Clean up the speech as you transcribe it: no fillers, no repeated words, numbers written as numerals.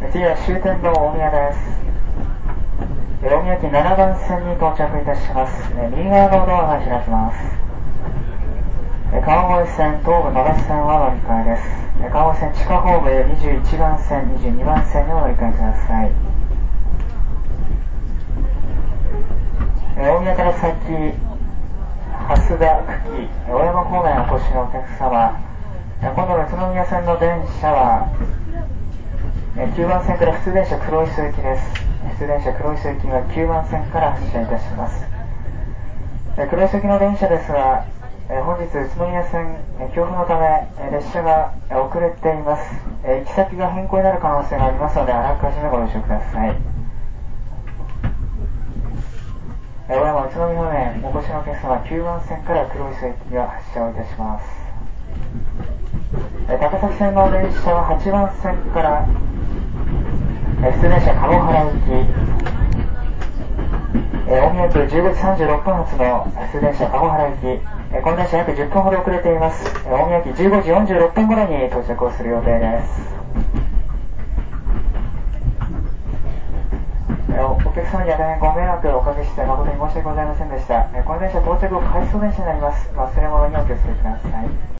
次は終点の大宮です。大宮駅7番線に到着いたします。右側のドアが開きます。川越線、東武野田線は乗り換えです。川越線地下ホーム21番線、22番線にお乗り換えください。大宮から先、蓮田、久喜、小山方面お越しのお客様、今度の宇都宮線の電車は9番線から普通電車黒磯行きです。普通電車黒磯行きが9番線から発車いたします。黒磯行きの電車ですが、本日宇都宮線強風のため列車が遅れています。行き先が変更になる可能性がありますので、あらかじめご了承ください。小山宇都宮方面お越しのお客様、9番線から黒磯行きが発車をいたします。高崎線の電車は8番線から普通電車鴨原行き、大宮駅15時36分発の普通電車鴨原行き、この電車約10分ほど遅れています。大宮駅15時46分頃に到着をする予定です。お客様には大変ご迷惑をおかけして誠に申し訳ございませんでした。この電車到着後回送電車になります。忘れ物にお気をつけください。